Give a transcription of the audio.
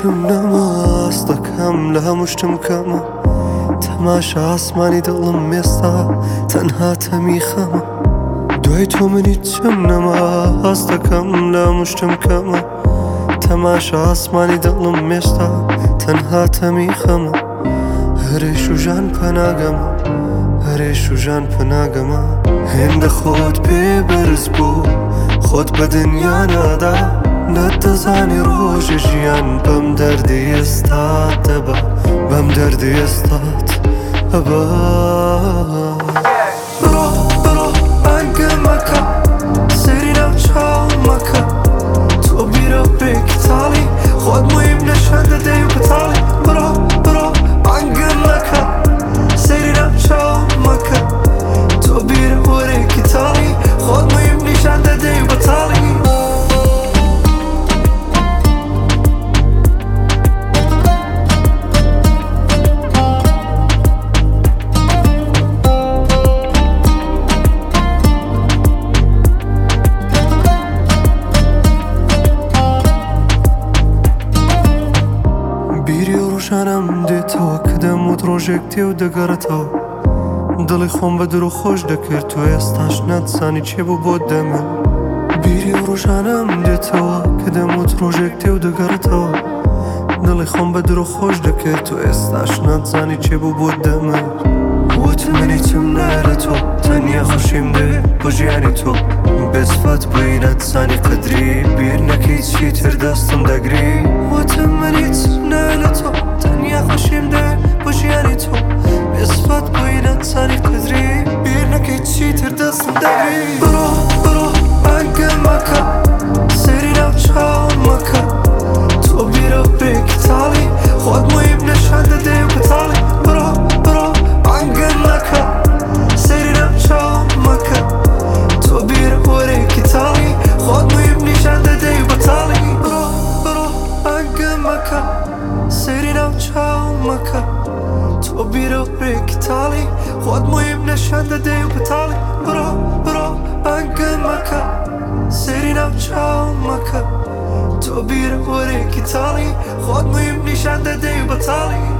هیچم نماست دەکەم لە هەمووشتم کەمە تەماشا ئاسمانی دڵم مێستا تەنها تەمی خەمە دوای تۆ من هیچم نەماست دەکەم لە هەمووشتم کەمە تەماشا ئاسمانی دڵم مێستا تەنها تەمی خەمە هەرێش و ژان پەناگەمە هەرێش و ژان پەناگەمە هێندە خۆت پێ بەرز بوو خۆت بە دنیا نادا نەتەزانی ڕۆژی ژیان بەم دەردی ئێستات دەبا بەم دەردی ئێستات ئەبا بڕۆ بڕۆ بانگە مەکە سەیری ناو چاو مەکە تۆ بیرە بێکی تاڵی خۆت مویم نەشان دەدەی و بەتاڵی بڕۆ بڕۆ بانگە مەکە سەیری ناو چاو مەکە تۆ بیرە وەرێکی تاڵی خۆت مویم نیشان دەدەی و بەتاڵی بیری و ڕۆژانم دێتەوە کە دەموت ڕۆژێک تێ و دەگەڕێتەوە دڵی خۆم بە درۆ خۆش دەکرد تۆ ئێستاش ناتزانی چێ بوو بۆ دەمێ بیری و ڕۆژانم دێتەوە کە دەموت ڕۆژێک تێ و دەگەڕێتەوە دڵی خۆم بە درۆ خۆش دەکرد تۆ ئێستاش ناتزانی چێ بوو بۆ دەمێ وتم من هیچم نایە تۆ تەنیا خۆشیم دێ بۆ ژیانی تۆ بێسفات بووی ناتزانی قەدری بیر نەکەی چی تر دەستم دەگری وتم من هیچم نایە تۆ تەنیا خۆشیم دێ بۆ ژیانی تۆ بێسفات بووی ناتزانی قەدری بیر نەکەی چی تر دەستم دەگری بڕۆ بڕۆ بانگە مەکە سەیری ناو چاو مەکە تۆ بیرە بێکی تاڵی خۆت مویم نەشان دەدەی و بەتاڵی بڕۆ بڕۆ بانگە مەکە سەیری ناو چاو مەکە تۆ بیرە وەرێکی تاڵی خۆت مویم نیشان دەدەی و بەتاڵی بڕۆ بڕۆ بانگە مەکە سەیری ناو چاو مەکە تۆ بیرە وەرێکی تاڵی خۆت مویم نەشان دەدەی و بەتاڵی بڕۆ بڕۆ بانگە مەکە سەیری ناو چاو مەکە تۆ بیرە وەرێکی تاڵی خۆت مویم نیشان دەدەی و بەتاڵی